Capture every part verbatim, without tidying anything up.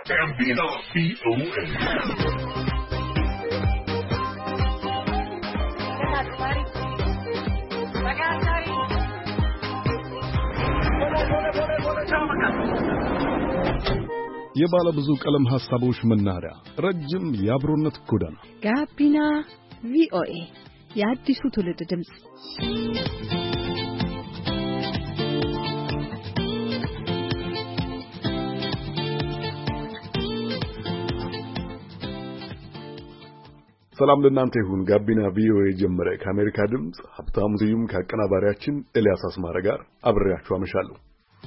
Gambino V O A. የባለ ብዙ ቀለም ሐሳቦች መናኸሪያ ረጅም የአብሮነት ጎዳና ጋቢና ቪኦኤ የአዲሱ ትውልድ ድምጽ። ሰላም ለእናንተ ይሁን። ጋቢና ቪኦኤ ጀመረ። ከአሜሪካ ድምጽ ሀብታሙ ስዩም ከአቀናባሪያችን ኤልያስ አስማረ ጋር አብሬያችሁ አመሻለሁ።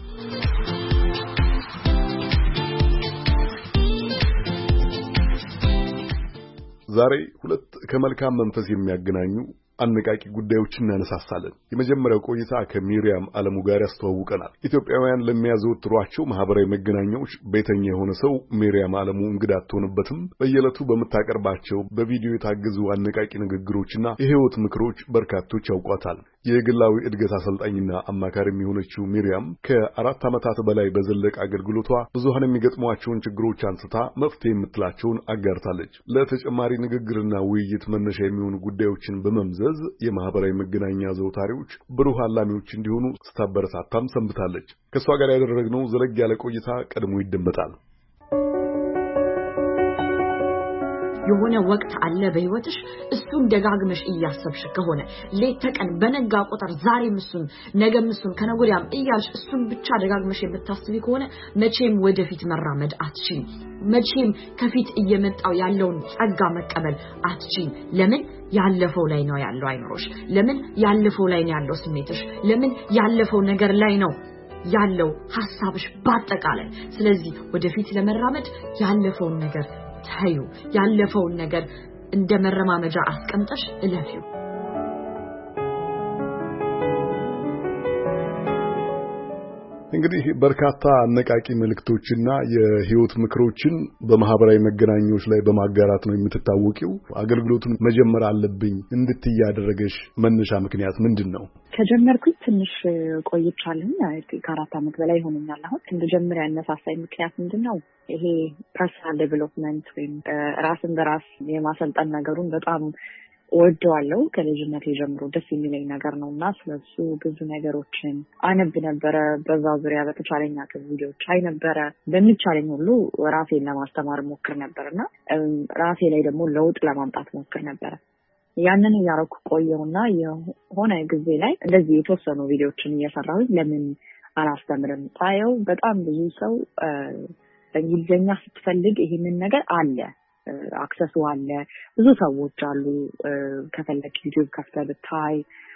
ዛሬ ሁለት ከመልካም መንፈስ የሚያገናኙ አነቃቂ ጉዳዮችን እናነሳሳለን። የመጀመሪያው ቆይታ ከሚሪያም አለሙ ጋር ያስተዋውቀናል። ኢትዮጵያውያን ለሚያዘወትሯቸው ማህበራዊ መገናኛዎች ቤተኛ የሆነ ሰው ሚሪያም አለሙ እንግዳ አትሆንበትም። በየዕለቱ በምታቀርባቸው በቪዲዮ የታገዙ አነቃቂ ንግግሮችና የህይወት ምክሮች በርካቶች ያውቋታል። የግላዊ እድገት አሰልጣኝና አማካሪ የሆነችው ሚሪያም ከአራት ዓመታት በላይ በዘለቀ አገልግሎቷ ብዙሃን የሚገጥሟቸውን ችግሮች አንስታ መፍትሄ የምትላቸውን አጋርታለች። ለተጨማሪ ንግግርና ውይይት መነሻ የሚሆኑ ጉዳዮችን በመምዘዝ የማህበራዊ መገናኛ ዘውታሪዎች ብሩህ አላሚዎች እንዲሆኑ ስታበረታታም ሰንብታለች። ከሷ ጋር ያደረግነው ዘለግ ያለ ቆይታ ቀድሞ ይደመጣል። የሆነ ወቅት አለ በህይወትሽ እሱን ደጋግመሽ እያሰብሽ ከሆነ ሌት ተቀን በነጋ ቁጥር ዛሬም እሱን ነገም እሱን ከነጎዲያም እያልሽ እሱን ብቻ ደጋግመሽ የምታስቢ ከሆነ መቼም ወደፊት መራመድ አትችይም። መቼም ከፊት እየመጣው ያለውን ጸጋ መቀበል አትችይም። ለምን? ያለፈው ላይ ነው ያለው አይምሮሽ። ለምን? ያለፈው ላይ ነው ያለው ስሜትሽ። ለምን? ያለፈው ነገር ላይ ነው ያለው ሐሳብሽ ባጠቃላይ። ስለዚህ ወደፊት ለመራመድ ያለፈውን ነገር ታዩ፣ ያለፈውን ነገር እንደ መረማመጃ አስቀምጠሽ እለፊው። እንግዲህ በርካታ አነቃቂ መልእክቶችና የህይወት ምክሮችን በማህበራዊ መገናኛዎች ላይ በማጋራት ነው የምትታወቂው። አገልግሎቱን መጀመር አለብኝ እንድትይ ያደረገሽ መነሻ ምክንያት ምንድነው? ከጀመርኩኝ ትንሽ ቆይቻለሁ። ከአራት ዓመት በላይ ሆኖኛል። አሁን እንደጀመር ያነሳሳኝ ምክንያት ምንድነው? ይሄ ፐርሰናል ዴቨሎፕመንት ወይም ራስን በራስ የማሰልጠን ነገሩን በጣም ወደዋለሁ። ከልጅነቴ ጀምሮ ደስ የሚለኝ ነገር ነውና ስለሱ ብዙ ነገሮችን አነብ ነበረ። በዛ ዙሪያ በተቻለኝ አቅም ቪዲዮዎች አይ ነበረ። በሚቻለኝ ሁሉ ራሴን ለማስተማር ሞክር ነበርና ራሴ ላይ ደግሞ ለውጥ ለማምጣት ሞክር ነበረ። ያንን ያረኩ ቆየውና የሆነ ጊዜ ላይ እንደዚህ የተወሰኑ ቪዲዮዎችን እየሰራሁ ለምን አላስተምርም? ታየው በጣም ብዙ ሰው በእንግሊዝኛ ስትፈልግ ይሄንን ነገር አለ፣ አክሰሱ አለ፣ ብዙ ሰዎች አሉ። ከፈለክ ዩቲዩብ ከፍተህ ብታይ፣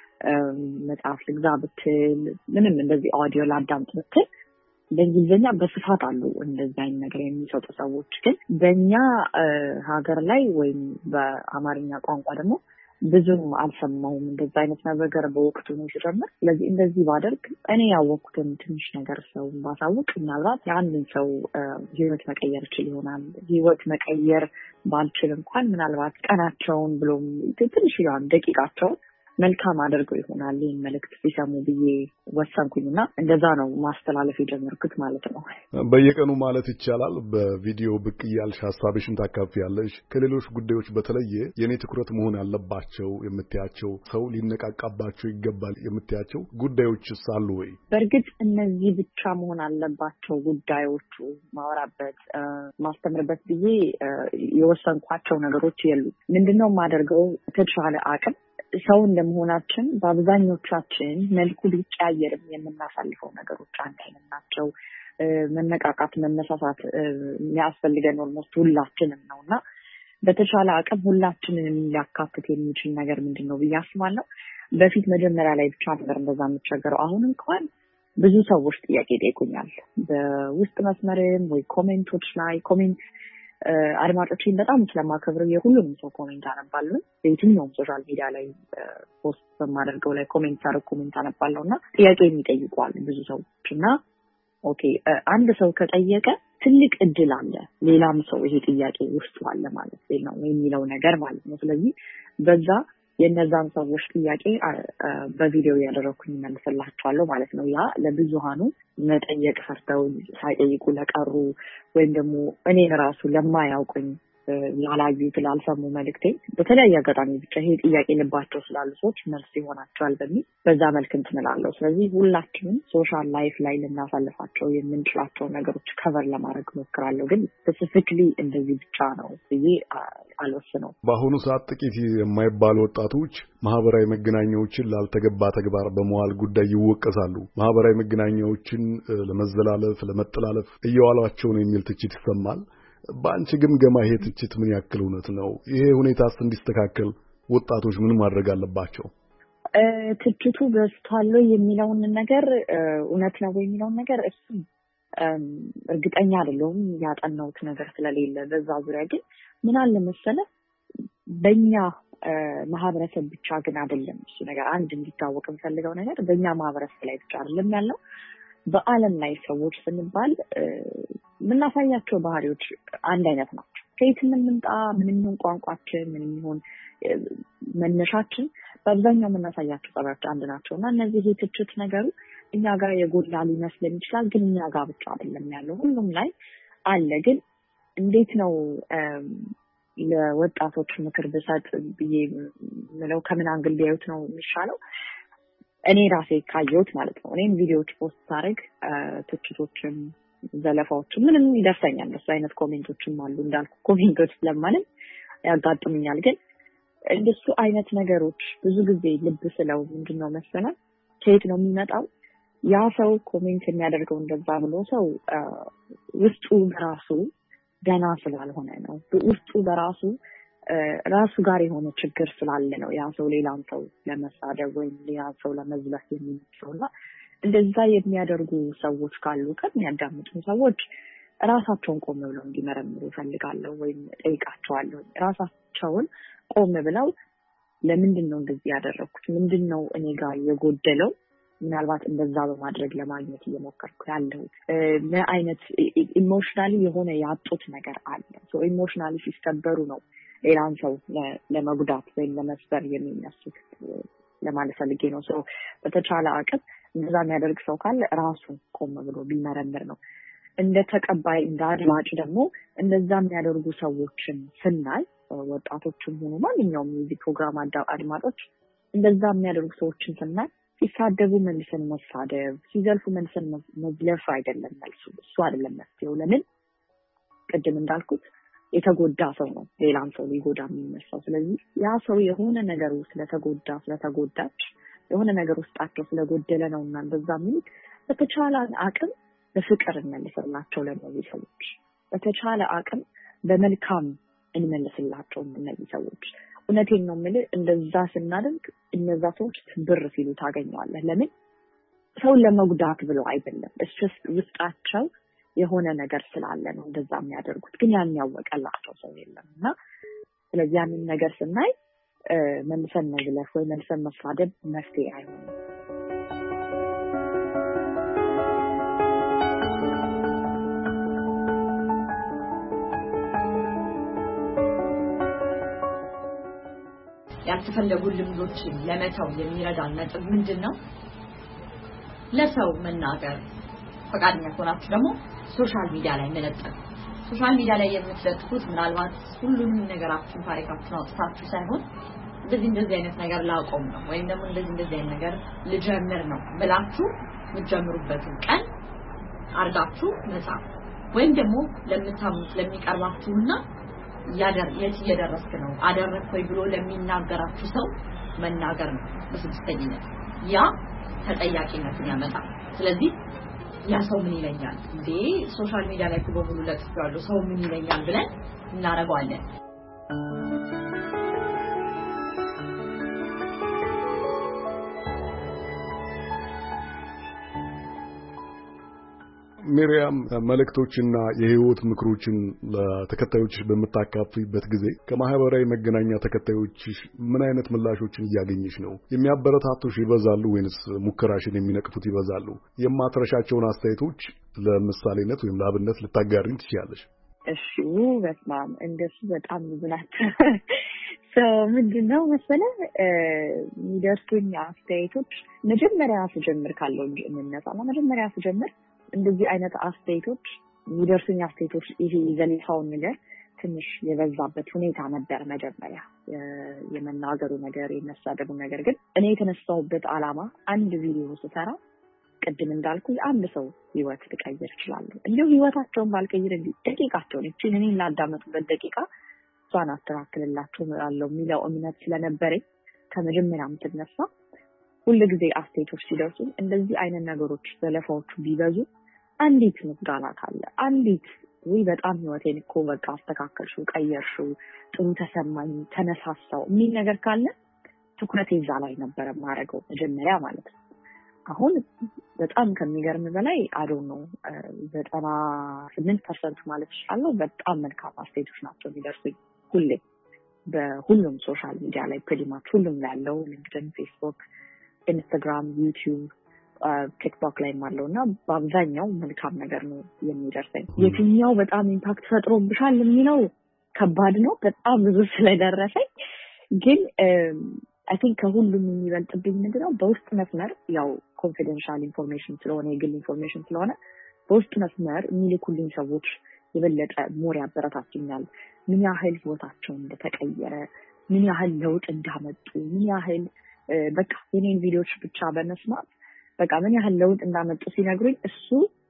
መጽሐፍ ልግዛ ብትል፣ ምንም እንደዚህ ኦዲዮ ላዳምጥ ብትል በእንግሊዝኛ በስፋት አሉ እንደዚህ አይነት ነገር የሚሰጡ ሰዎች። ግን በእኛ ሀገር ላይ ወይም በአማርኛ ቋንቋ ደግሞ ብዙም አልሰማውም እንደዚህ አይነት ነገር በወቅቱ ነው ሲጀምር። ስለዚህ እንደዚህ ባደርግ እኔ ያወቅኩትን ትንሽ ነገር ሰው ባሳውቅ ምናልባት የአንድን ሰው ህይወት መቀየር ይችል ይሆናል። ህይወት መቀየር ባልችል እንኳን ምናልባት ቀናቸውን ብሎም ትንሽ ያን ደቂቃቸውን መልካም አድርገው ይሆናል ይሄን መልእክት ሲሰሙ ብዬ ወሰንኩኝና እንደዛ ነው ማስተላለፍ የጀመርኩት ማለት ነው። በየቀኑ ማለት ይቻላል በቪዲዮ ብቅ ያልሽ ሐሳብሽን ታካፍያለሽ። ከሌሎች ጉዳዮች በተለየ የኔ ትኩረት መሆን አለባቸው የምትያቸው ሰው ሊነቃቃባቸው ይገባል የምትያቸው ጉዳዮችስ አሉ ወይ? በእርግጥ እነዚህ ብቻ መሆን አለባቸው ጉዳዮቹ ማወራበት ማስተምርበት ብዬ የወሰንኳቸው ነገሮች የሉ። ምንድነው ማደርገው? ተቻለ አቅም ሰው እንደመሆናችን በአብዛኞቻችን መልኩ ቢቀያየርም የምናሳልፈው ነገሮች አንድ አይነት ናቸው። መነቃቃት መነሳሳት የሚያስፈልገን ኦልሞስት ሁላችንም ነውና በተቻለ አቅም ሁላችንን ሊያካትት የሚችል ነገር ምንድነው ብዬ አስባለሁ። በፊት መጀመሪያ ላይ ብቻ ነበር እንደዛ የምቸገረው። አሁን እንኳን ብዙ ሰዎች ጥያቄ ጠይቁኛል በውስጥ መስመርም ወይ ኮሜንቶች ላይ። ኮሜንት አድማጮችን በጣም ስለማከብረው የሁሉም ሰው ኮሜንት አነባለሁ። የትኛውም ሶሻል ሚዲያ ላይ ፖስት በማደርገው ላይ ኮሜንት አረግ ኮሜንት አነባለሁና ጥያቄ የሚጠይቁዋል ብዙ ሰዎችና ኦኬ አንድ ሰው ከጠየቀ ትልቅ እድል አለ ሌላም ሰው ይሄ ጥያቄ ውስጥ አለ ማለት ነው የሚለው ነገር ማለት ነው። ስለዚህ በዛ የነዛን ሰዎች ጥያቄ በቪዲዮ ያደረኩኝ መልስላቸዋለሁ ማለት ነው። ያ ለብዙሃኑ መጠየቅ ፈርተው ሳይጠይቁ ለቀሩ ወይም ደግሞ እኔን ራሱ ለማያውቁኝ ያላዩት ላልሰሙ መልእክቴ በተለያየ አጋጣሚ ብቻ ይሄ ጥያቄ ልባቸው ስላሉ ሰዎች መልስ ይሆናቸዋል በሚል በዛ መልክ እንትን እላለሁ። ስለዚህ ሁላችንም ሶሻል ላይፍ ላይ ልናሳልፋቸው የምንችላቸው ነገሮች ከቨር ለማድረግ ሞክራለሁ። ግን ስፔሲፊክሊ እንደዚህ ብቻ ነው ብዬ አልወስነውም። በአሁኑ ሰዓት ጥቂት የማይባሉ ወጣቶች ማህበራዊ መገናኛዎችን ላልተገባ ተግባር በመዋል ጉዳይ ይወቀሳሉ። ማህበራዊ መገናኛዎችን ለመዘላለፍ ለመጠላለፍ እየዋሏቸው ነው የሚል ትችት ይሰማል። በአንቺ ግምገማ ይሄ ትችት ምን ያክል እውነት ነው? ይሄ ሁኔታስ እንዲስተካከል ወጣቶች ምን ማድረግ አለባቸው? ትችቱ በስቷል የሚለውን ነገር እውነት ነው የሚለውን ነገር እሱ እርግጠኛ አይደለሁም። ያጠናሁት ነገር ስለሌለ በዛ ዙሪያ ግን ምን አለ መሰለህ በእኛ ማህበረሰብ ብቻ ግን አይደለም እሱ ነገር አንድ እንዲታወቅ የምፈልገው ነገር በእኛ ማህበረሰብ ላይ ብቻ አይደለም ያለው በአለም ላይ ሰዎች ስንባል ምናሳያቸው ባህሪዎች አንድ አይነት ናቸው። ከየት ምንምጣ ምንም ይሁን ቋንቋችን ምንም ይሁን መነሻችን በአብዛኛው ምናሳያቸው ጸባዮች አንድ ናቸውና እነዚህ የትችት ነገሩ እኛ ጋር የጎላ ሊመስለን ይችላል። ግን እኛ ጋር ብቻ አይደለም ያለው ሁሉም ላይ አለ። ግን እንዴት ነው ለወጣቶች ምክር ብሰጥ ብዬ ምለው ከምን አንግል ቢያዩት ነው የሚሻለው? እኔ ራሴ ካየሁት ማለት ነው። እኔም ቪዲዮዎች ፖስት ሳደርግ ትችቶችም ዘለፋዎችም ምንም ይደርሰኛል። እሱ አይነት ኮሜንቶችም አሉ እንዳልኩ ኮሜንቶች ስለማንም ያጋጥሙኛል። ግን እንደሱ አይነት ነገሮች ብዙ ጊዜ ልብ ስለው ምንድነው መሰለህ ከየት ነው የሚመጣው? ያ ሰው ኮሜንት የሚያደርገው እንደዛ ብሎ ሰው ውስጡ በራሱ ደና ስላልሆነ ነው። ውስጡ በራሱ ራሱ ጋር የሆነ ችግር ስላለ ነው ያ ሰው ሌላን ሰው ለመሳደብ ወይም ሌላን ሰው ለመዝለፍ የሚመስለውና እንደዛ የሚያደርጉ ሰዎች ካሉ ከሚያዳምጡ ሰዎች ራሳቸውን ቆም ብለው እንዲመረምሩ ፈልጋለሁ ወይም ጠይቃቸዋለሁ። ራሳቸውን ቆም ብለው ለምንድን ነው እንደዚህ ያደረኩት? ምንድነው እኔ ጋር የጎደለው? ምናልባት እንደዛ በማድረግ ለማግኘት እየሞከርኩ ያለው ምን አይነት ኢሞሽናሊ የሆነ ያጡት ነገር አለ? ሶ ኢሞሽናሊ ሲስተበሩ ነው ሌላን ሰው ለመጉዳት ወይም ለመስበር የሚነሱት ለማለት ፈልጌ ነው። ሶ በተቻለ አቅም እንደዛ የሚያደርግ ሰው ካለ ራሱን ቆም ብሎ ቢመረምር ነው። እንደ ተቀባይ እንደ አድማጭ ደግሞ እንደዛ የሚያደርጉ ሰዎችን ስናይ ወጣቶችም ሆኑ ማንኛውም የዚህ ፕሮግራም አድማጮች እንደዛ የሚያደርጉ ሰዎችን ስናይ ሲሳደቡ መልሰን መሳደብ፣ ሲዘልፉ መልሰን መዝለፍ አይደለም መልሱ። እሱ አይደለም መፍትሄው። ለምን ቅድም እንዳልኩት የተጎዳ ሰው ነው ሌላን ሰው ሊጎዳ የሚመስለው። ስለዚህ ያ ሰው የሆነ ነገር ስለተጎዳ ስለተጎዳች የሆነ ነገር ውስጣቸው ስለጎደለ ነውና እንደዛ የሚሉት በተቻለ አቅም በፍቅር እንመልስላቸው ለነዚህ ሰዎች። በተቻለ አቅም በመልካም እንመልስላቸው እነዚህ ሰዎች። እውነቴን ነው የምልህ እንደዛ ስናደርግ እነዛ ሰዎች ትብር ሲሉ ታገኘዋለህ። ለምን ሰው ለመጉዳት ብለው አይደለም። እሱ ውስጣቸው የሆነ ነገር ስላለ ነው እንደዛ የሚያደርጉት። ግን ያን ያወቀላቸው ሰው የለምና ስለዚህ ያንን ነገር ስናይ መልሰን መዝለፍ ወይ መልሰን መሳደብ መፍትሄ አይሆንም። ያልተፈለጉ ልምዶች ለመተው የሚረዳን ነጥብ ምንድነው? ለሰው መናገር ፈቃደኛ ሆናችሁ ደግሞ ሶሻል ሚዲያ ላይ መለጠፍ። ሶሻል ሚዲያ ላይ የምትለጥፉት ምናልባት ሁሉንም ነገራችሁን ታሪካችሁን አውጥታችሁ ሳይሆን እንደዚህ እንደዚህ አይነት ነገር ላቆም ነው ወይም ደግሞ እንደዚህ እንደዚህ አይነት ነገር ልጀምር ነው ብላችሁ የምትጀምሩበትን ቀን አርጋችሁ መጻፍ ወይም ደግሞ ለምታምኑት ለሚቀርባችሁና ያደር የት እየደረስክ ነው አደረኩኝ ብሎ ለሚናገራችሁ ሰው መናገር ነው። በስድስተኝነት ያ ተጠያቂነትን ያመጣል። ስለዚህ ያ ሰው ምን ይለኛል እንዴ ሶሻል ሚዲያ ላይ በሙሉ ለጥፋሉ ሰው ምን ይለኛል ብለን እናረጋዋለን። ሚሪያም መልእክቶችና የህይወት ምክሮችን ለተከታዮች በመታካፍበት ጊዜ ከማህበራዊ መገናኛ ተከታዮች ምን አይነት ምላሾችን እያገኘሽ ነው? የሚያበረታቱሽ ይበዛሉ ወይንስ ሙከራሽን የሚነቅፉት ይበዛሉ? የማትረሻቸውን አስተያየቶች ለምሳሌነት ወይም ለአብነት ልታጋሪኝ ትችያለሽ? እሺ በጣም እንደሱ በጣም ብዙ ናቸው። ምንድነው መሰለህ የሚደርሱኝ አስተያየቶች መጀመሪያ ስጀምር ካለው እንነሳና መጀመሪያ ስጀምር እንደዚህ አይነት አስተያየቶች የሚደርሱኝ አስተያየቶች ይሄ ዘለፋውን ነገር ትንሽ የበዛበት ሁኔታ ነበር መጀመሪያ የመናገሩ ነገር የመሳደቡ ነገር ግን እኔ የተነሳሁበት ዓላማ አንድ ቪዲዮ ስሰራ ቅድም እንዳልኩ አንድ ሰው ህይወት ልቀይር ይችላል እንደው ህይወታቸውን ባልቀይር እንዴ ደቂቃቸውን እቺን እኔን ላዳመጡበት ደቂቃ ሷን አስተካክልላችሁ አለው የሚለው እምነት ስለነበረኝ ከመጀመሪያም ተነሳ ሁሉ ጊዜ አስተያየቶች ሲደርሱ እንደዚህ አይነት ነገሮች ዘለፋዎቹ ቢበዙ አንዲት ምስጋና ካለ አንዲት ወይ በጣም ህይወቴን እኮ በቃ አስተካከልሽው ቀየርሽው ጥሩ ተሰማኝ ተነሳሳው ምን ነገር ካለ ትኩረቴ እዛ ላይ ነበር ማረገው መጀመሪያ ማለት ነው አሁን በጣም ከሚገርም በላይ አዶ ነው ዘጠና ስምንት ፐርሰንት ማለት ይችላል በጣም መልካም አስተያየቶች ናቸው የሚደርሱኝ ሁሌ በሁሉም ሶሻል ሚዲያ ላይ pretty much ሁሉም ላይ ያለው ሊንክድኢን ፌስቡክ ኢንስታግራም ዩቲዩብ ቲክቶክ ላይ ማለውና በአብዛኛው መልካም ነገር ነው የሚደርሰኝ የትኛው በጣም ኢምፓክት ፈጥሮብሻል የሚለው ከባድ ነው በጣም ብዙ ስለደረሰኝ ግን I think ከሁሉም የሚበልጥብኝ ምንድነው በውስጥ መስመር ያው ኮንፊደንሻል ኢንፎርሜሽን ስለሆነ የግል ኢንፎርሜሽን ስለሆነ በውስጥ መስመር የሚልኩልኝ ሰዎች የበለጠ ሞር ያበረታቱኛል ምን ያህል ህይወታቸው እንደተቀየረ ምን ያህል ለውጥ እንዳመጡ ምን ያህል በቃ የኔን ቪዲዮዎች ብቻ በመስማት በቃ ምን ያህል ለውጥ እንዳመጡ ሲነግሩኝ እሱ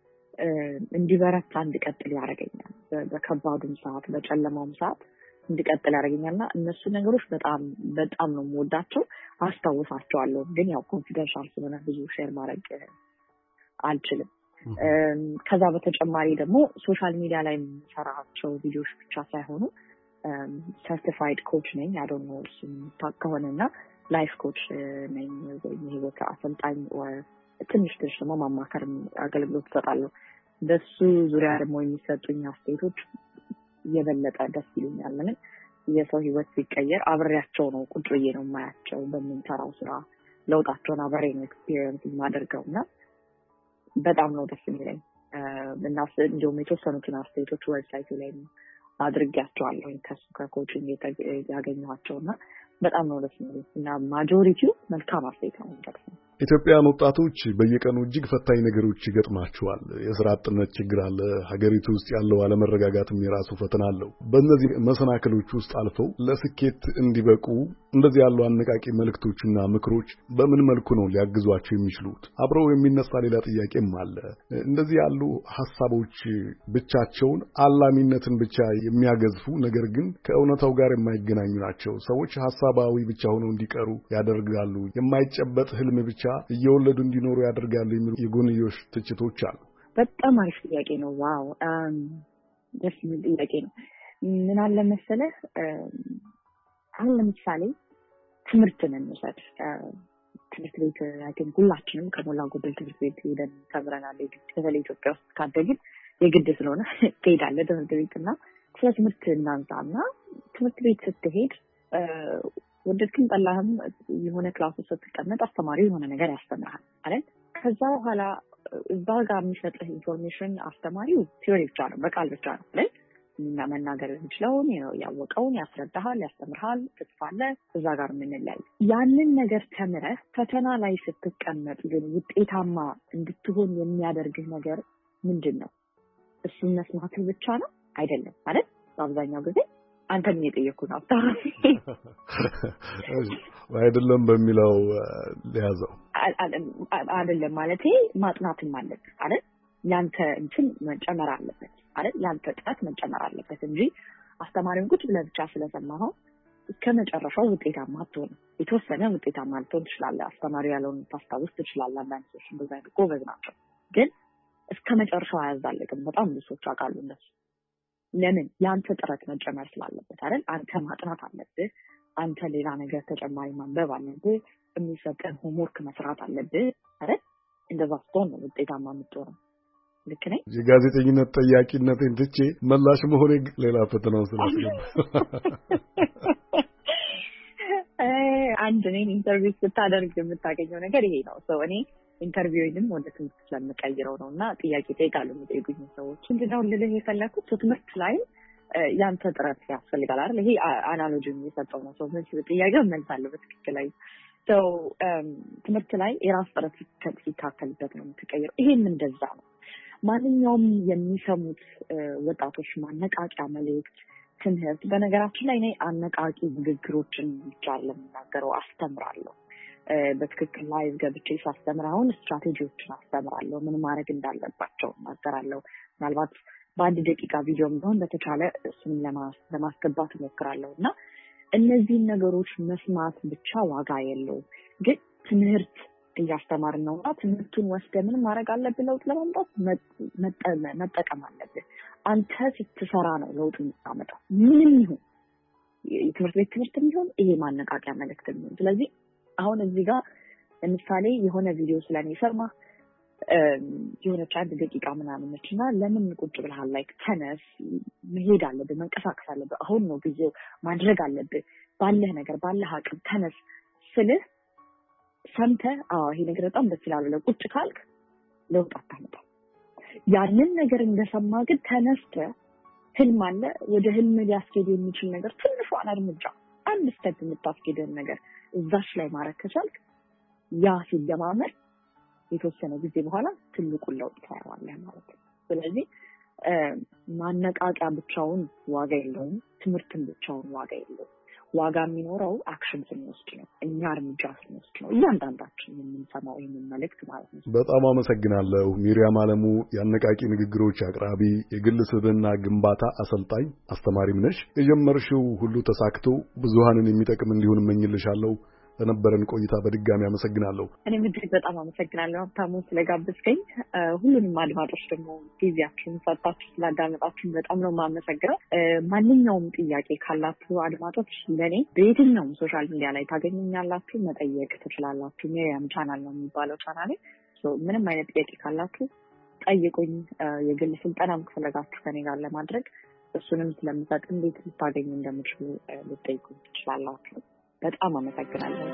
እንዲበረታ እንድቀጥል ያደርገኛል በከባዱም ሰዓት በጨለማውም ሰዓት እንድቀጥል ያደርገኛልና እነሱ ነገሮች በጣም በጣም ነው የምወዳቸው አስተዋውሳቸዋለሁ ግን ያው ኮንፊደንሻል ስለሆነ ብዙ ሼር ማድረግ አልችልም ከዛ በተጨማሪ ደግሞ ሶሻል ሚዲያ ላይ የምሰራቸው ቪዲዮዎች ብቻ ሳይሆኑ ሰርቲፋይድ ኮች ነኝ I don't know እሱን ታውቀውና ላይፍ ኮች ነኝ ወይ የህይወት አሰልጣኝ ወይ ትንሽ ትንሽ ደግሞ ማማከር አገልግሎት እሰጣለሁ በሱ ዙሪያ ደግሞ የሚሰጡኝ አስተያየቶች የበለጠ ደስ ይሉኛል ማለት የሰው ህይወት ሲቀየር አብሬያቸው ነው ቁጭ ብዬ ነው ማያቸው በሚንተራው ስራ ለውጣቸውን አብሬ ነው ኤክስፒሪየንስ ማደርገውና በጣም ነው ደስ የሚለኝ እና እንደውም የተወሰኑትን አስተያየቶች ዌብሳይቱ ላይ አድርጌያቸዋለሁ ከሱ ከኮቺንግ ያገኘኋቸውና በጣም ነው ደስ የሚለኝ እና ማጆሪቲው መልካም አስተያየት ነው የሚደርሰው ኢትዮጵያውያን ወጣቶች በየቀኑ እጅግ ፈታኝ ነገሮች ይገጥማቸዋል የሥራ አጥነት ችግር አለ ሀገሪቱ ውስጥ ያለው አለመረጋጋትም የራሱ ፈተና አለው በእነዚህ መሰናክሎች ውስጥ አልፈው ለስኬት እንዲበቁ እንደዚህ ያሉ አነቃቂ መልእክቶችና ምክሮች በምን መልኩ ነው ሊያግዟቸው የሚችሉት አብረው የሚነሳ ሌላ ጥያቄም አለ እንደዚህ ያሉ ሐሳቦች ብቻቸውን አላሚነትን ብቻ የሚያገዝፉ ነገር ግን ከእውነታው ጋር የማይገናኙ ናቸው ሰዎች ሐሳባዊ ብቻ ሆነው እንዲቀሩ ያደርጋሉ የማይጨበጥ ህልም ብቻ እየወለዱ እንዲኖሩ ያደርጋሉ የሚሉ የጎንዮሽ ትችቶች አሉ በጣም አሪፍ ጥያቄ ነው ዋው ደስ የሚል ጥያቄ ነው ምን አለ መሰለህ አሁን ለምሳሌ ትምህርትን እንውሰድ ትምህርት ቤት አይተን ሁላችንም ከሞላ ጎደል ትምህርት ቤት ሄደን ተምረናል በተለይ ኢትዮጵያ ውስጥ ካደግን የግድ ስለሆነ ትሄዳለህ ትምህርት ቤትና ስለ ትምህርት እናንሳና ትምህርት ቤት ስትሄድ ወደድክም ጠላህም የሆነ ክላስ ውስጥ ስትቀመጥ አስተማሪው የሆነ ነገር ያስተምራል አይደል ከዛ በኋላ እዛ ጋር የሚሰጥህ ኢንፎርሜሽን አስተማሪው ቲዮሪ ብቻ ነው በቃል ብቻ ነው አይደል እና መናገር ይችላል ነው ያወቀውን ያስረዳሃል ያስተምርሃል ትጽፋለህ እዛ ጋር ምን ላይ ያንን ነገር ተምረህ ፈተና ላይ ስትቀመጥ ግን ውጤታማ እንድትሆን የሚያደርግህ ነገር ምንድነው እሱን መስማት ብቻ ነው አይደለም አይደል በአብዛኛው ጊዜ አንተ ምን እየጠየኩህ ነው አይደለም በሚለው ሊያዘው አይደለም ማለት ማጥናትም አለበት አይደል ያንተ እንትን መጨመር አለበት አይደል ያንተ ጥረት መጨመር አለበት እንጂ አስተማሪውን ቁጭ ብለህ ብቻ ስለሰማኸው እስከመጨረሻው ውጤታማ አትሆንም የተወሰነ ውጤታማ ልትሆን ትችላለህ አስተማሪው ያለውን ታስታውስ ትችላለህ አንዳንድ ሰዎች እንደዛ ጎበዝ ናቸው ግን እስከመጨረሻው አያዛልቅም በጣም ብዙ ሰዎች አውቃለሁ እንደሱ ለምን ያንተ ጥረት መጨመር ስላለበት አይደል አንተ ማጥናት አለብህ አንተ ሌላ ነገር ተጨማሪ ማንበብ አለብህ የሚሰጠን ሆምወርክ መስራት አለብህ አይደል እንደዛ ስትሆን ነው ውጤታማ የምትሆነው ልክ ነኝ የጋዜጠኝነት ጠያቂነትን ትቼ መላሽ መሆኔ ሌላ ፈተናውን ስላስገባ አንድ ነኝ ኢንተርቪው ስታደርግ የምታገኘው ነገር ይሄ ነው ሰው እኔ ኢንተርቪውንም ወደ ትምህርት ስለምቀይረው ነውና ጥያቄ ጠይቃለሁ የሚጠይቁኝ ሰዎች እንደው ልልህ የፈለኩት ትምህርት ላይ ያንተ ጥረት ያስፈልጋል አይደል? ይሄ አናሎጂ የሚሰጠው ነው። ሰው ምን ጥያቄው መልሳለሁ በትክክል ላይ ሰው ትምህርት ላይ የራስ ጥረት ሲታከልበት ነው የምትቀይረው። ይሄም እንደዛ ነው። ማንኛውም የሚሰሙት ወጣቶች ማነቃቂያ መልእክት ትምህርት በነገራችን ላይ እኔ አነቃቂ ንግግሮችን ብቻ ለምናገረው አስተምራለሁ። በትክክል ላይ ገብቼ ሳስተምር አሁን ስትራቴጂዎችን አስተምራለሁ። ምን ማድረግ እንዳለባቸው እናገራለሁ። ምናልባት በአንድ ደቂቃ ቪዲዮም ቢሆን በተቻለ እሱን ለማስገባት እሞክራለሁ እና እነዚህን ነገሮች መስማት ብቻ ዋጋ የለውም። ግን ትምህርት እያስተማርን ነውና ትምህርቱን ወስደህ ምን ማድረግ አለብህ? ለውጥ ለማምጣት መጠቀም አለብህ። አንተ ስትሰራ ነው ለውጥ የምታመጣው። ምንም ይሁን የትምህርት ቤት ትምህርት ይሁን ይሄ ማነቃቂያ መልእክት ነው። ስለዚህ አሁን እዚህ ጋር ለምሳሌ የሆነ ቪዲዮ ስለኔ ሰማ የሆነች አንድ ደቂቃ ምናምን ነችና ለምን ቁጭ ብለሃል? ላይክ ተነስ፣ መሄድ አለብህ፣ መንቀሳቀስ አለብህ፣ አሁን ነው ጊዜው፣ ማድረግ አለብህ፣ ባለህ ነገር ባለህ አቅም ተነስ ስልህ ሰምተህ አዎ ይሄ ነገር በጣም ደስ ይላል ብለህ ቁጭ ካልክ ለውጥ አታመጣም። ያንን ነገር እንደሰማ ግን ተነስተህ ህልም አለ ወደ ህልም ሊያስኬድ የሚችል ነገር ትንሿን እርምጃ አንድ ስቴፕ የምታስኬደን ነገር እዛሽ ላይ ማድረግ ከቻልክ ያ ሲደማመር የተወሰነ ጊዜ በኋላ ትልቁን ለውጥ ታያዋለህ ማለት ነው። ስለዚህ ማነቃቂያ ብቻውን ዋጋ የለውም። ትምህርትን ብቻውን ዋጋ የለውም። ዋጋ የሚኖረው አክሽን ስንወስድ ነው። እኛ እርምጃ ስንወስድ ነው። እያንዳንዳችን የምንሰማው ይህንን መልእክት ማለት ነው። በጣም አመሰግናለሁ። ሚሪያም አለሙ የአነቃቂ ንግግሮች አቅራቢ፣ የግል ስብዕና ግንባታ አሰልጣኝ፣ አስተማሪም ነሽ። የጀመርሽው ሁሉ ተሳክቶ ብዙሃንን የሚጠቅም እንዲሆን እመኝልሻለሁ። ለነበረን ቆይታ በድጋሚ አመሰግናለሁ። እኔም እጅግ በጣም አመሰግናለሁ ሀብታሙ ስለጋበዝከኝ። ሁሉንም አድማጮች ደግሞ ጊዜያችሁን ሰጣችሁ ስላዳመጣችሁ በጣም ነው የማመሰግነው። ማንኛውም ጥያቄ ካላችሁ አድማጮች ለኔ በየትኛውም ሶሻል ሚዲያ ላይ ታገኙኛላችሁ፣ መጠየቅ ትችላላችሁ። ሚሪያም ቻናል ነው የሚባለው ቻናሌ። ምንም አይነት ጥያቄ ካላችሁ ጠይቁኝ። የግል ስልጠናም ከፈለጋችሁ ከኔ ጋር ለማድረግ እሱንም ስለምሰጥ እንዴት ልታገኙ እንደምትችሉ ልትጠይቁኝ ትችላላችሁ። በጣም አመሰግናለሁ።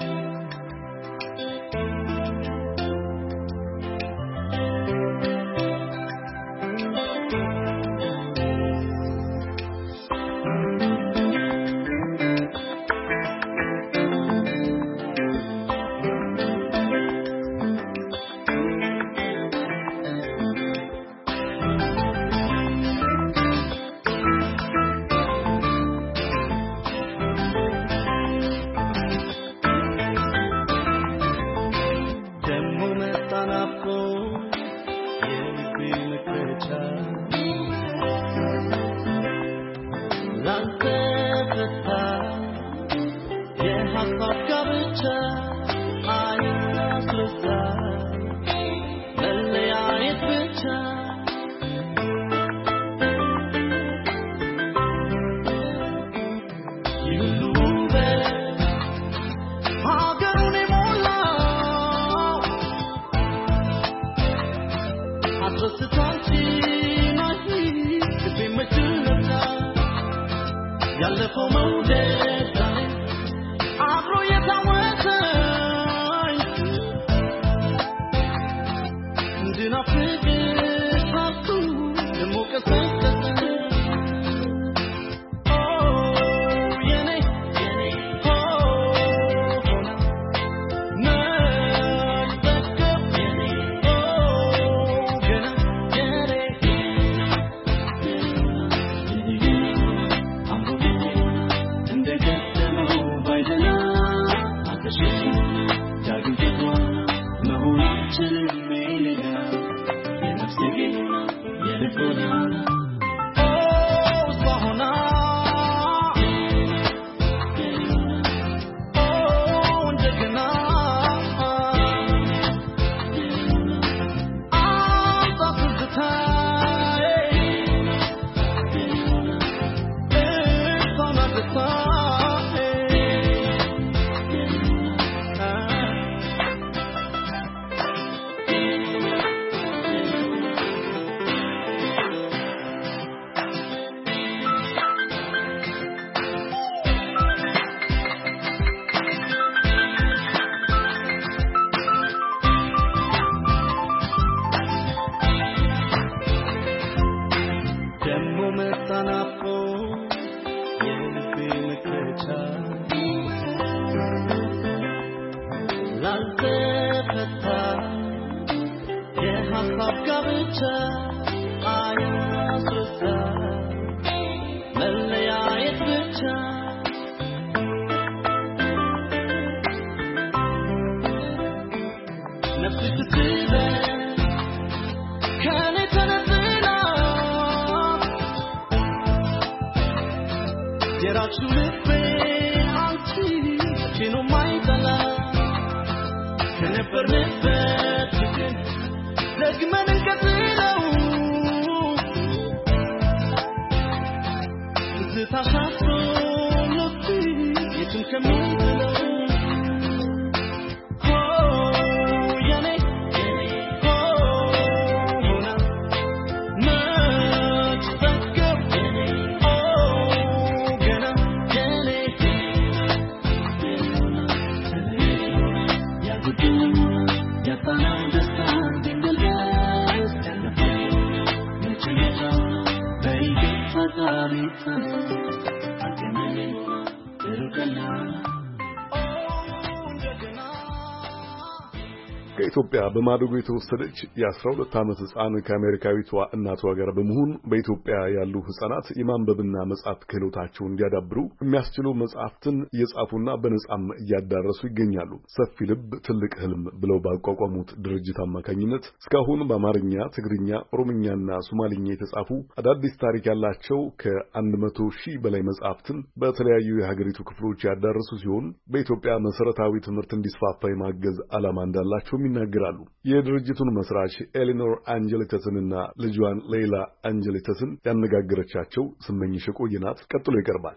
ከኢትዮጵያ በማደጎ የተወሰደች የአስራ ሁለት ዓመት ሕፃን ከአሜሪካዊቷ እናቷ ጋር በመሆን በኢትዮጵያ ያሉ ሕፃናት የማንበብና መጻፍ ክህሎታቸውን እንዲያዳብሩ የሚያስችሉ መጻሕፍትን እየጻፉና በነጻም እያዳረሱ ይገኛሉ። ሰፊ ልብ ትልቅ ህልም ብለው ባቋቋሙት ድርጅት አማካኝነት እስካሁን በአማርኛ፣ ትግርኛ፣ ኦሮምኛና ሶማሊኛ የተጻፉ አዳዲስ ታሪክ ያላቸው ከአንድ መቶ ሺህ በላይ መጻሕፍትን በተለያዩ የሀገሪቱ ክፍሎች ያዳረሱ ሲሆን በኢትዮጵያ መሰረታዊ ትምህርት እንዲስፋፋ የማገዝ ዓላማ እንዳላቸው ይናገራሉ። የድርጅቱን መስራች ኤሊኖር አንጀሊተስንና ልጇን ሌላ አንጀሊተስን ያነጋገረቻቸው ስመኝሽ ቆይናት ቀጥሎ ይቀርባል።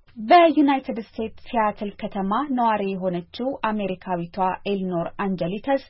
በዩናይትድ ስቴትስ ሲያትል ከተማ ነዋሪ የሆነችው አሜሪካዊቷ ኤሊኖር አንጀሊተስ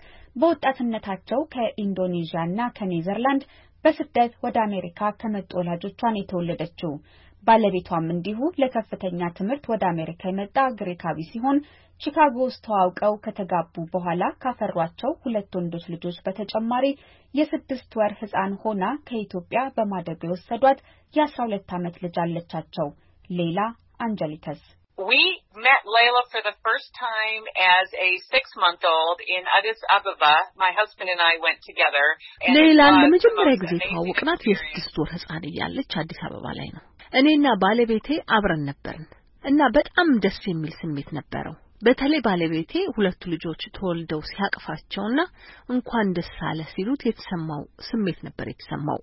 በወጣትነታቸው ከኢንዶኔዥያና ከኔዘርላንድ በስደት ወደ አሜሪካ ከመጡ ወላጆቿን የተወለደችው። ባለቤቷም እንዲሁ ለከፍተኛ ትምህርት ወደ አሜሪካ የመጣ ግሪካዊ ሲሆን ቺካጎ ውስጥ ተዋውቀው ከተጋቡ በኋላ ካፈሯቸው ሁለት ወንዶች ልጆች በተጨማሪ የስድስት ወር ሕፃን ሆና ከኢትዮጵያ በማደጎ የወሰዷት የአስራ ሁለት ዓመት ልጅ አለቻቸው። ሌላ አንጀሊተስ We met Layla for the first time as a six-month-old in Addis Ababa. My husband and I went together. ሌላ ለመጀመሪያ ጊዜ ተዋወቅናት የስድስት ወር ሕፃን እያለች አዲስ አበባ ላይ ነው። እኔና ባለቤቴ አብረን ነበርን እና በጣም ደስ የሚል ስሜት ነበረው። በተለይ ባለቤቴ ሁለቱ ልጆች ተወልደው ሲያቅፋቸውና እንኳን ደስ አለ ሲሉት የተሰማው ስሜት ነበር የተሰማው።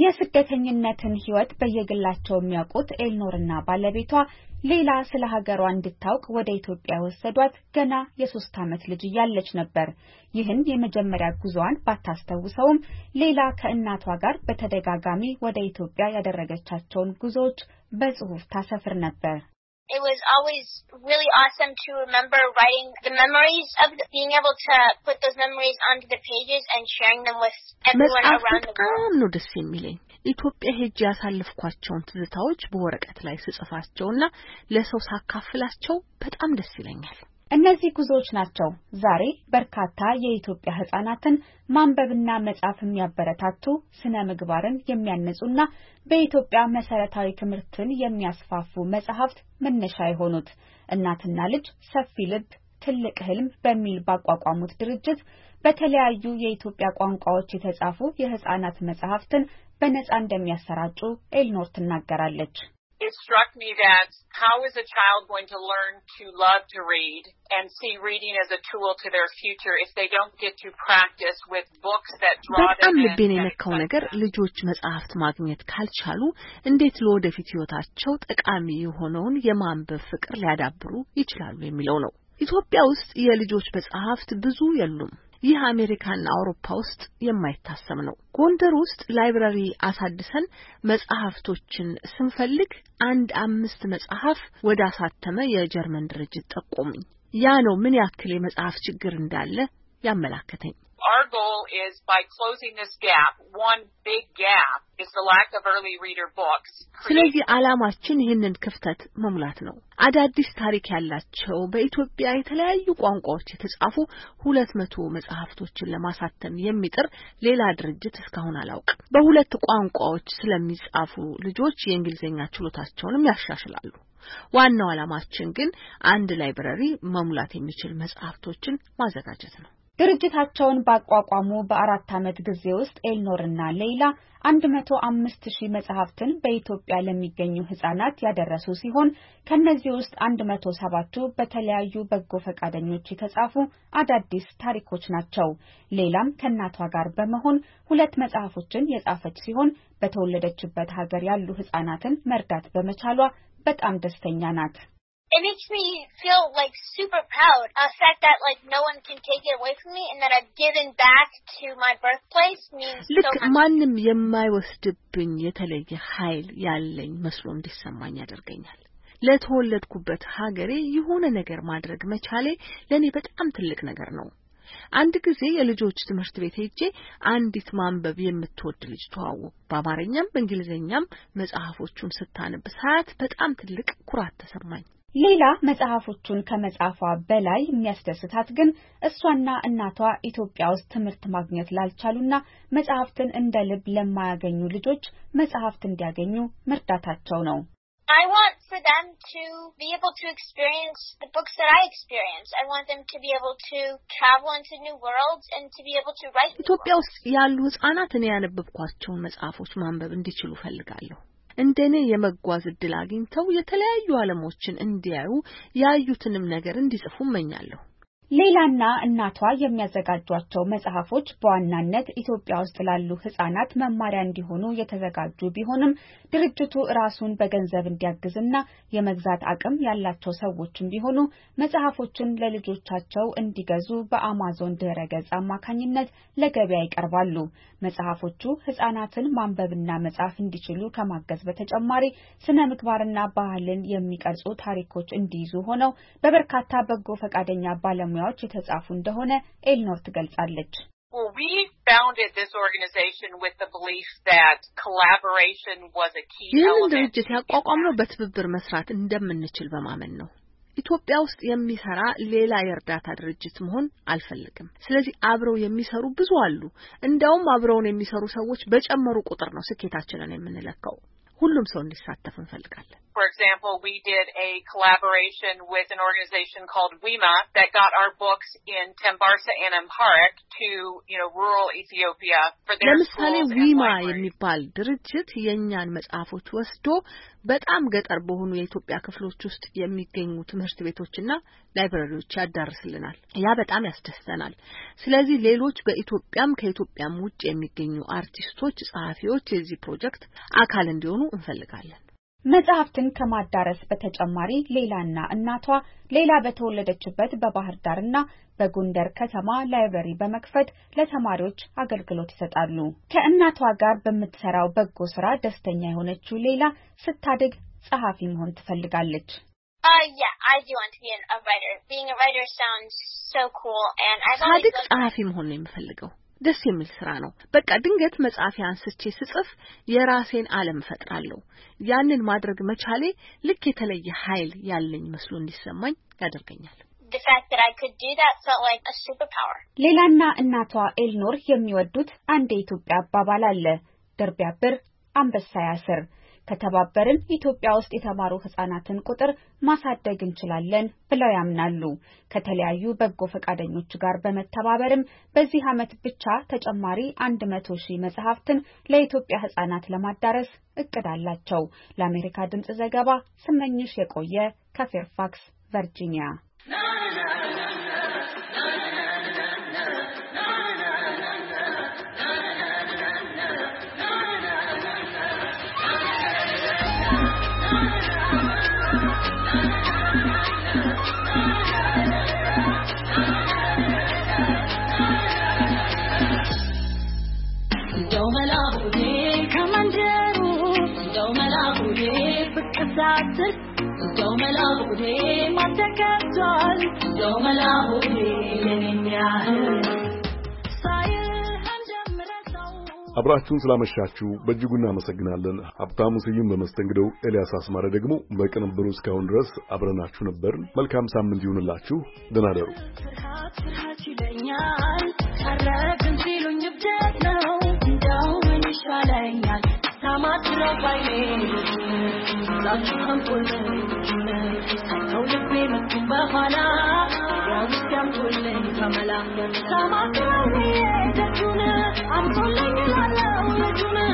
የስደተኝነትን ህይወት በየግላቸው የሚያውቁት ኤሊኖርና ባለቤቷ ሌላ ስለ ሀገሯ እንድታውቅ ወደ ኢትዮጵያ ወሰዷት ገና የሶስት ዓመት ልጅ እያለች ነበር። ይህን የመጀመሪያ ጉዟን ባታስተውሰውም ሌላ ከእናቷ ጋር በተደጋጋሚ ወደ ኢትዮጵያ ያደረገቻቸውን ጉዞዎች በጽሑፍ ታሰፍር ነበር። It was always really awesome to remember writing the memories of the, being able to put those memories onto the pages and sharing them with everyone around the world. ነው ደስ የሚለኝ ኢትዮጵያ ሄጄ ያሳለፍኳቸውን ትዝታዎች በወረቀት ላይ ስጽፋቸውና ለሰው ሳካፍላቸው በጣም ደስ ይለኛል። እነዚህ ጉዞዎች ናቸው ዛሬ በርካታ የኢትዮጵያ ህፃናትን ማንበብና መጻፍ የሚያበረታቱ ስነ ምግባርን የሚያነጹና በኢትዮጵያ መሰረታዊ ትምህርትን የሚያስፋፉ መጽሐፍት መነሻ የሆኑት። እናትና ልጅ ሰፊ ልብ ትልቅ ህልም በሚል ባቋቋሙት ድርጅት በተለያዩ የኢትዮጵያ ቋንቋዎች የተጻፉ የህፃናት መጽሐፍትን በነጻ እንደሚያሰራጩ ኤሊኖር ትናገራለች። It struck me that how is a child going to learn to love to read and see reading as a tool to their future if they don't get to practice with books that draw them in? በጣም ልቤን የነካው ነገር ልጆች መጽሐፍት ማግኘት ካልቻሉ እንዴት ለወደፊት ህይወታቸው ጠቃሚ የሆነውን የማንበብ ፍቅር ሊያዳብሩ ይችላሉ የሚለው ነው። ኢትዮጵያ ውስጥ የልጆች መጽሐፍት ብዙ የሉም። ይህ አሜሪካና አውሮፓ ውስጥ የማይታሰብ ነው። ጎንደር ውስጥ ላይብራሪ አሳድሰን መጽሐፍቶችን ስንፈልግ አንድ አምስት መጽሐፍ ወደ አሳተመ የጀርመን ድርጅት ጠቆሙኝ። ያ ነው ምን ያክል የመጽሐፍ ችግር እንዳለ ያመላከተኝ። Our goal is by closing this gap, one big gap is the lack of early reader books. ስለዚህ ዓላማችን ይህንን ክፍተት መሙላት ነው። አዳዲስ ታሪክ ያላቸው በኢትዮጵያ የተለያዩ ቋንቋዎች የተጻፉ ሁለት መቶ መጽሐፍቶችን ለማሳተም የሚጥር ሌላ ድርጅት እስካሁን አላውቅም። በሁለት ቋንቋዎች ስለሚጻፉ ልጆች የእንግሊዝኛ ችሎታቸውንም ያሻሽላሉ። ዋናው ዓላማችን ግን አንድ ላይብረሪ መሙላት የሚችል መጽሐፍቶችን ማዘጋጀት ነው። ድርጅታቸውን ባቋቋሙ በአራት ዓመት ጊዜ ውስጥ ኤልኖርና ሌይላ one hundred five thousand መጽሐፍትን በኢትዮጵያ ለሚገኙ ህጻናት ያደረሱ ሲሆን ከነዚህ ውስጥ one hundred seven በተለያዩ በጎ ፈቃደኞች የተጻፉ አዳዲስ ታሪኮች ናቸው። ሌላም ከናቷ ጋር በመሆን ሁለት መጽሐፎችን የጻፈች ሲሆን በተወለደችበት ሀገር ያሉ ህጻናትን መርዳት በመቻሏ በጣም ደስተኛ ናት። It makes me feel like super proud. The fact that like no one can take it away from me and that I've given back to my birthplace means so much. ልክ ማንም የማይወስድብኝ የተለየ ኃይል ያለኝ መስሎ እንዲሰማኝ ያደርገኛል። ለተወለድኩበት ሀገሬ የሆነ ነገር ማድረግ መቻሌ ለኔ በጣም ትልቅ ነገር ነው። አንድ ጊዜ የልጆች ትምህርት ቤት ሄጄ አንዲት ማንበብ የምትወድ ልጅ ተዋወቅኩ። በአማርኛም በእንግሊዘኛም መጽሐፎቹን ስታነብ ሳያት በጣም ትልቅ ኩራት ተሰማኝ። ሌላ መጽሐፎቹን ከመጻፏ በላይ የሚያስደስታት ግን እሷና እናቷ ኢትዮጵያ ውስጥ ትምህርት ማግኘት ላልቻሉና መጽሐፍትን እንደ ልብ ለማያገኙ ልጆች መጽሐፍት እንዲያገኙ መርዳታቸው ነው። I want for them to be able to experience the books that I experience. I want them to be able to travel into new worlds and to be able to write. ኢትዮጵያ ውስጥ ያሉ ህጻናት እኔ ያነበብኳቸውን መጽሐፎች ማንበብ እንዲችሉ ፈልጋለሁ። እንደኔ የመጓዝ እድል አግኝተው የተለያዩ ዓለሞችን እንዲያዩ ያዩትንም ነገር እንዲጽፉ እመኛለሁ። ሌላና እናቷ የሚያዘጋጇቸው መጽሐፎች በዋናነት ኢትዮጵያ ውስጥ ላሉ ህጻናት መማሪያ እንዲሆኑ የተዘጋጁ ቢሆንም ድርጅቱ ራሱን በገንዘብ እንዲያግዝና የመግዛት አቅም ያላቸው ሰዎችም ቢሆኑ መጽሐፎችን ለልጆቻቸው እንዲገዙ በአማዞን ድረገጽ አማካኝነት ለገበያ ይቀርባሉ። መጽሐፎቹ ህጻናትን ማንበብና መጻፍ እንዲችሉ ከማገዝ በተጨማሪ ስነ ምግባርና ባህልን የሚቀርጹ ታሪኮች እንዲይዙ ሆነው በበርካታ በጎ ፈቃደኛ ባለሙያዎች የተጻፉ እንደሆነ ኤልኖር ትገልጻለች። Well, we founded this organization with the belief that collaboration was a key element. ይህን ድርጅት ያቋቋምነው በትብብር መስራት እንደምንችል በማመን ነው። ኢትዮጵያ ውስጥ የሚሰራ ሌላ የእርዳታ ድርጅት መሆን አልፈልግም። ስለዚህ አብረው የሚሰሩ ብዙ አሉ። እንደውም አብረውን የሚሰሩ ሰዎች በጨመሩ ቁጥር ነው ስኬታችንን የምንለካው። ሁሉም ሰው እንዲሳተፍ እንፈልጋለን። For example, we did a collaboration with an organization called WIMA that got our books in Tembarsa and Amharic to, you know, rural Ethiopia for their ለምሳሌ schools and ዊማ libraries. የሚባል ድርጅት የኛን መጽሐፎች ወስዶ በጣም ገጠር በሆኑ የኢትዮጵያ ክፍሎች ውስጥ የሚገኙ ትምህርት ቤቶችና ላይብረሪዎች ያዳርስልናል። ያ በጣም ያስደስተናል። ስለዚህ ሌሎች በኢትዮጵያም ከኢትዮጵያም ውጭ የሚገኙ አርቲስቶች፣ ጸሐፊዎች የዚህ ፕሮጀክት አካል እንዲሆኑ እንፈልጋለን። መጽሐፍትን ከማዳረስ በተጨማሪ ሌላና እናቷ ሌላ በተወለደችበት በባህር ዳርና በጎንደር ከተማ ላይብረሪ በመክፈት ለተማሪዎች አገልግሎት ይሰጣሉ። ከእናቷ ጋር በምትሰራው በጎ ስራ ደስተኛ የሆነችው ሌላ ስታድግ ጸሐፊ መሆን ትፈልጋለች። Uh, yeah, I do want to be a writer. Being a writer sounds so cool, and I've always ሳድግ ጸሐፊ መሆን ነው የምፈልገው። ደስ የሚል ስራ ነው። በቃ ድንገት መጽሐፍ አንስቼ ስጽፍ የራሴን ዓለም ፈጥራለሁ። ያንን ማድረግ መቻሌ ልክ የተለየ ኃይል ያለኝ መስሎ እንዲሰማኝ ያደርገኛል። The fact that I could do that felt like a superpower. ሌላና እናቷ ኤልኖር የሚወዱት አንድ የኢትዮጵያ አባባል አለ። ድር ቢያብር አንበሳ ያስር። ከተባበርን ኢትዮጵያ ውስጥ የተማሩ ህጻናትን ቁጥር ማሳደግ እንችላለን ብለው ያምናሉ። ከተለያዩ በጎ ፈቃደኞች ጋር በመተባበርም በዚህ ዓመት ብቻ ተጨማሪ one hundred ሺህ መጽሐፍትን ለኢትዮጵያ ህጻናት ለማዳረስ እቅድ አላቸው። ለአሜሪካ ድምጽ ዘገባ ስመኝሽ የቆየ ከፌርፋክስ ቨርጂኒያ። አብራችሁን ስላመሻችሁ በእጅጉ እናመሰግናለን። ሀብታሙ ስዩም በመስተንግደው፣ ኤልያስ አስማረ ደግሞ በቅንብሩ እስካሁን ድረስ አብረናችሁ ነበር። መልካም ሳምንት ይሁንላችሁ። ደህና ደሩ። I'm አምጡልኝ ከመላ ከማክረው ደጁን አምጡልኝ ላለው ልጁን